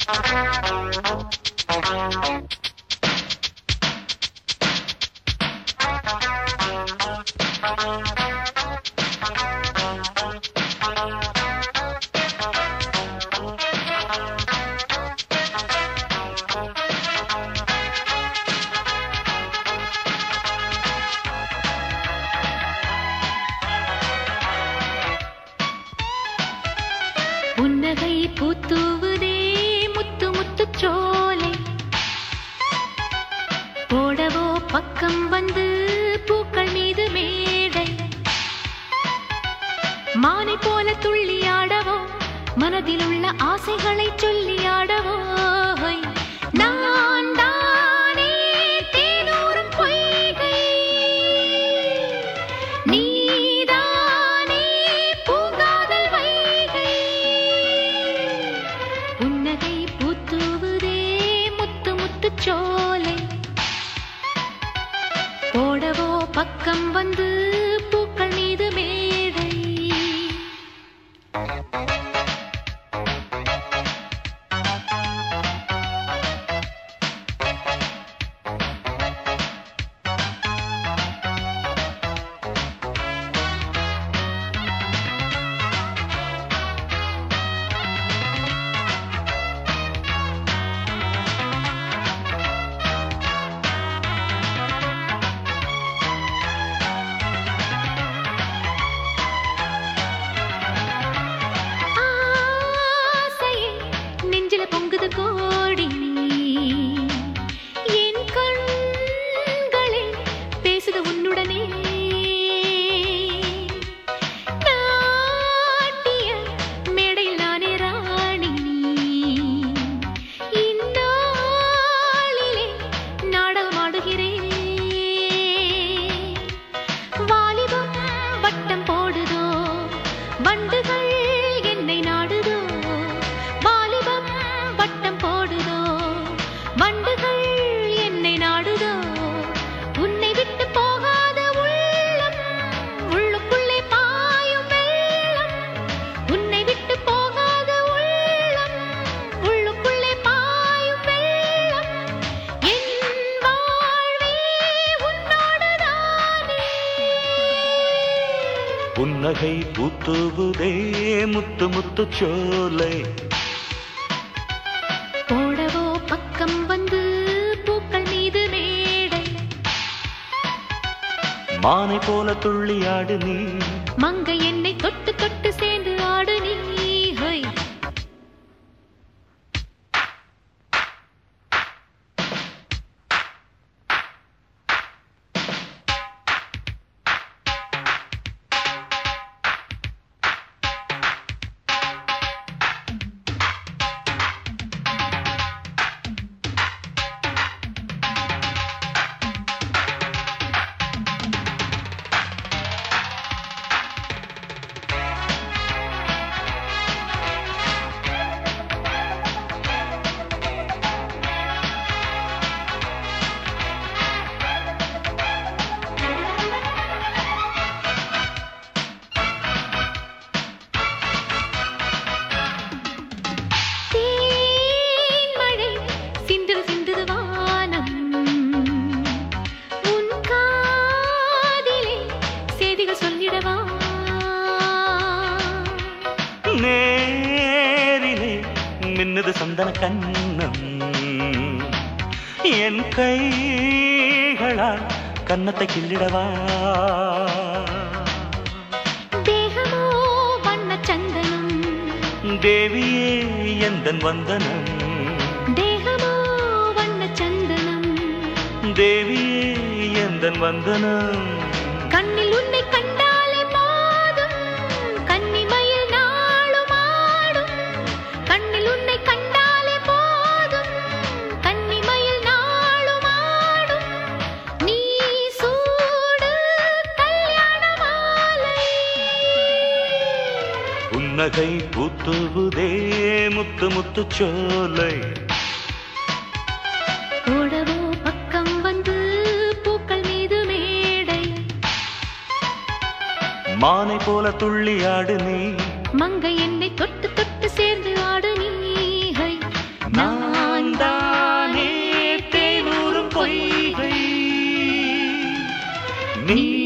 புன்னகை பூத்துவதே முத்து முத்து சோலை போடவோ பக்கம் வந்து பூக்கள் மீது மேடை மானை போல துள்ளியாடவோ மனதில் உள்ள ஆசைகளை சொல்லியாடவோ நான் தானே தேனூரும் பொய்கை நீதானே பூங்காதல் வைகை புன்னகை பூத்துவதே முத்து முத்து சோலை போடவோ பக்கம் வந்து பூக்கள் மீது மேடை பொங்குது கோடி என் கண்களே பேசுது உன்னுடனே நாட்டிய மேடையில் நானே ராணி இந்நாளிலே நாடகமாடுகிறேன் வாலிபம் வட்டம் போடுதோ வண்டுகள் என்னை நாடுதோ வட்டம் போடுதோ வண்டுகள் என்னை நாடுதோ உன்னை விட்டு போகாத உள்ளம் உள்ளுக்குள்ளே பாயும் வெள்ளம் உன்னை விட்டு போகாத உள்ளம் உள்ளுக்குள்ளே பாயும் வெள்ளம் என் வாழ்வே உன்னோடுதானே புன்னகை பூத்துவதே முத்து முத்து சோலை போடவோ பக்கம் வந்து பூக்கள் மீது மேடை மானை போல துள்ளியாடு நீ மங்கை என்னை தொட்டு தொட்டு சேர்ந்து ஆடு நீ நேரிலே மின்னுது சந்தன கண்ணம் என் கைகளால் கன்னத்தை கிள்ளிடவா தேகமோ வண்ண சந்தனம் தேவியே எந்தன் வந்தனம் தேகமோ வண்ண சந்தனம் தேவியே எந்தன் வந்தனம் கண்ணில் உன்னை கண்டாலே போதும் கன்னிமயில் நாளும் ஆடும் கண்ணில் உன்னை கண்டாலே போதும் கன்னிமயில் நாளும் ஆடும் நீ சூடு கல்யாண மாலை புன்னகை பூத்துவதே முத்து முத்து சோலை போடவோ பக்கம் வந்து பூக்கள் மீது மேடை மானை போல துள்ளியாடு நீ மங்கை என்னை தொட்டு தொட்டு சேர்ந்து ஆடு நீ நீ